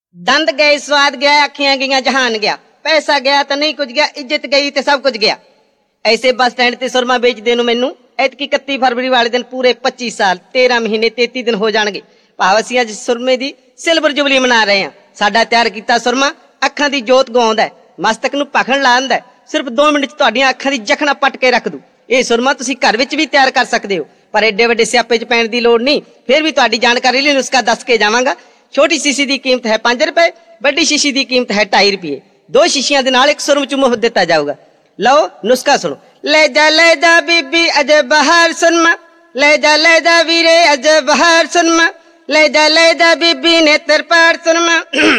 दंद गए स्वाद गया, अखियां गईयां जहान गया, पैसा गया तो नहीं कुछ गया, इज्जत गई तो सब कुछ गया। ऐसे बस स्टैंड ते सुरमा बेचदे नूं मैनू ऐतकी 31 फरवरी वाले दिन पूरे 25 साल 13 महीने 33 दिन हो जाणगे। भाव असीं अज सुरमे दी सिल्वर जुबली मना रहे हैं। साडा तैयार कीता सुरमा अखां दी जोत गवाउंदा है, मस्तक नूं भखण लांदा है। सिर्फ 2 मिनट च तुहाडीआं अखां दी जखना पट के रख दू। ਇਹ ਸੁਰਮਾ ਤੁਸੀਂ ਘਰ ਵਿੱਚ ਵੀ ਤਿਆਰ ਕਰ ਸਕਦੇ ਹੋ, ਪਰ ਐਡੇ ਵੱਡੇ ਸਿਆਪੇ 'ਚ ਪੈਣ ਦੀ ਲੋੜ ਨਹੀਂ। ਫਿਰ ਵੀ ਤੁਹਾਡੀ ਜਾਣਕਾਰੀ ਲਈ ਨੁਸਖਾ ਦੱਸ ਕੇ ਜਾਵਾਂਗਾ। ਛੋਟੀ ਸ਼ੀਸ਼ੀ ਦੀ ਕੀਮਤ ਹੈ 5 ਰੁਪਏ, ਵੱਡੀ ਸ਼ੀਸ਼ੀ ਦੀ ਕੀਮਤ ਹੈ 2.5 ਰੁਪਏ। 2 ਸ਼ੀਸ਼ੀਆਂ ਦੇ ਨਾਲ ਇੱਕ ਸੁਰਮ ਚ ਮੁਫਤ ਦਿੱਤਾ ਜਾਊਗਾ। ਲਓ ਨੁਸਖਾ ਸੁਣੋ। ਲੈ ਜਾ ਬੀਬੀ ਅਜ ਬਹਾਰ ਸੁਰਮਾ, ਲੈ ਜਾ ਵੀਰੇ ਅਜ ਬਹਾਰ ਸੁਰਮਾ, ਲੈ ਜਾ ਬੀਬੀ ਨੇ ਤਰਪਾੜ ਸੁਰਮਾ।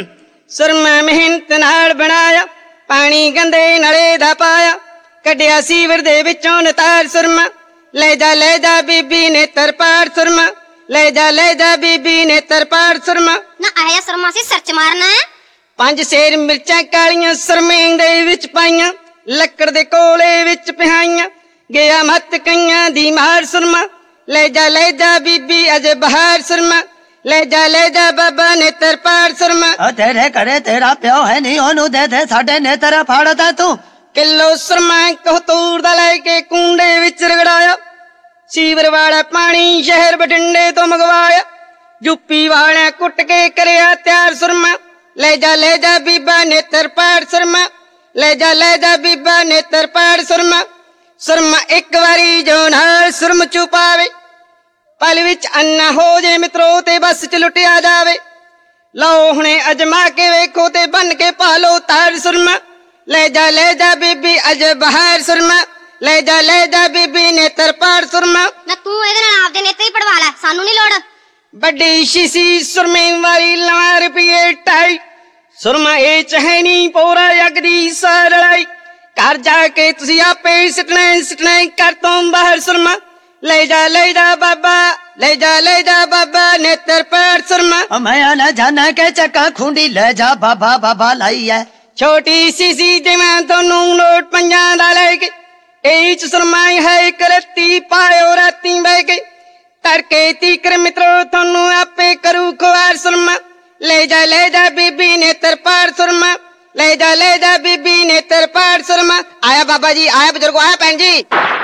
ਸੁਰਮਾ ਮਿਹਨਤ ਨਾਲ ਬਣਾਇਆ, ਪਾਣੀ ਗੰਦੇ ਨਲੇ ਦਾ ਪਾਇਆ, ਕੱਢਿਆ ਸੀਵਰ ਦੇ ਵਿੱਚੋਂ ਨਤਾਰ ਸੁਰਮਾ। ਲੈ ਜਾ ਬੀਬੀ ਨੇ ਤਰਪਾੜ ਸੁਰਮਾ, ਲੈ ਜਾ ਬੀਬੀ ਨੇ ਤਰਪਾੜ ਸੁਰਮਾ। ਨਾ ਆਇਆ ਸੁਰਮਾ ਸੀ ਸਰਚ ਮਾਰਨਾ ਹੈ। 5 ਸੇਰ ਮਿਰਚਾਂ ਕਾਲੀਆਂ ਸੁਰਮੇ ਦੇ ਵਿੱਚ ਪਾਈਆਂ, ਲੱਕੜ ਦੇ ਕੋਲੇ ਵਿੱਚ ਪਿਹਾਈਆਂ, ਗਿਆ ਮੱਤ ਕਈਆਂ ਦੀ ਮਾਰ ਸੁਰਮਾ। ਲੈ ਜਾ ਬੀਬੀ ਅਜ ਬਹਾਰ ਸੁਰਮਾ, ਲੈ ਜਾ ਬਾਬਾ ਨੇ ਤਰਪਾੜ ਸੁਰਮਾ। ਤੇਰੇ ਘਰੇ ਤੇਰਾ ਪਿਓ ਹੈ ਨਹੀਂ, ਉਹਨੂੰ ਦੇ ਦੇ ਸਾਡੇ ਨੇਤਰ ਫਾੜਦਾ ਤੂੰ। ਕਿਲੋ ਸੁਰਮਾ ਕਹਤੂਰ ਦਾ ਲੈ ਕੇ ਕੁੰਡੇ ਵਿੱਚ ਰਗੜਾਇਆ, ਸੀਵਰ ਵਾਲਾ ਪਾਣੀ ਸ਼ਹਿਰ ਬਠਿੰਡੇ ਤੋਂ ਮੰਗਵਾਇਆ, ਯੂਪੀ ਵਾਲਿਆਂ ਕੁੱਟ ਕੇ ਕਰਿਆ ਤਿਆਰ ਸੁਰਮਾ। ਲੈ ਜਾ ਬੀਬਾ ਨੇ ਤਰਪਾੜ ਸੁਰਮਾ, ਲੈ ਜਾ ਬੀਬਾ ਨੇ ਤਰਪਾੜ ਸੁਰਮਾ। ਸੁਰਮਾ ਇੱਕ ਵਾਰੀ ਜੋ ਨਾਲ ਸੁਰਮ ਚੁਪਾਵੇ, ਪਲ ਵਿੱਚ ਅੰਨਾ ਹੋ ਜੇ ਮਿੱਤਰੋ ਤੇ ਬਸ ਚ ਲੁੱਟਿਆ ਜਾਵੇ। ਲਓ ਹੁਣੇ ਅਜਮਾ ਕੇ ਵੇਖੋ ਤੇ ਬੰਨ ਕੇ ਪਾਲੋ ਤਾਰ ਸੁਰਮਾ। ਲੈ ਜਾ ਬੀਬੀ ਅਜ ਬਹਾਰ ਸੁਰਮਾ, ਲੈ ਜਾ ਬੀਬੀ ਨੇ ਤਰਪਾੜ ਸੁਰਮਾ। ਨਾ ਤੂੰ ਇਹਦੇ ਨਾਲ ਆਪਦੇ ਨੇਤੇ ਹੀ ਪੜਵਾ ਲੈ, ਸਾਨੂੰ ਨਹੀਂ ਲੋੜ। ਵੱਡੀ ਸ਼ੀਸ਼ੀ ਸੁਰਮੇ ਵਾਲੀ ਲਵਾ ਰੁਪਏ 2.5, ਸੁਰਮਾ ਇਹ ਚ ਹੈ ਨੀ ਪੂਰਾ ਅੱਗ ਦੀ ਸਾਰੜਾਈ। ਘਰ ਜਾ ਕੇ ਤੁਸੀਂ ਆਪੇ ਸਿੱਟਣਾ ਕਰ ਤੋਂ ਬਾਹਰ ਸੁਰਮਾ। ਲੈ ਜਾ ਬਾਬਾ, ਲੈ ਜਾ ਬਾਬਾ ਨੇ ਤਰਪਾੜ ਸੁਰਮਾ। ਮੈਂ ਨਾ ਜਾਣਾ ਕੇ ਚੱਕਾ ਖੁੰਡੀ, ਲੈ ਜਾ ਬਾਬਾ ਲਾਈ ਐ। ਛੋਟੀ ਸੀਸੀ ਜਿਵੇਂ ਤੁਹਾਨੂੰ ਨੋਟ 5 ਦਾ ਲੈ ਕੇ, ਇਹ ਚ ਸੁਰਮਾਈ ਹੈ ਇੱਕ ਰੱਤੀ ਪਾਇਓ ਰਾਤੀ ਬਹਿ ਕੇ, ਤੜਕੇ ਤੀਕਰ ਮਿੱਤਰੋ ਤੁਹਾਨੂੰ ਆਪੇ ਕਰੂ ਖੁਆਰ ਸੁਰਮਾ। ਲੈ ਜਾ ਬੀਬੀ ਨੇ ਤਰਪਾੜ ਸੁਰਮਾ, ਲੈ ਜਾ ਬੀਬੀ ਨੇ ਤਰਪਾੜ ਸੁਰਮਾ। ਆਇਆ ਬਾਬਾ ਜੀ, ਆਇਆ ਬਜ਼ੁਰਗੋ, ਆਇਆ ਭੈਣ ਜੀ।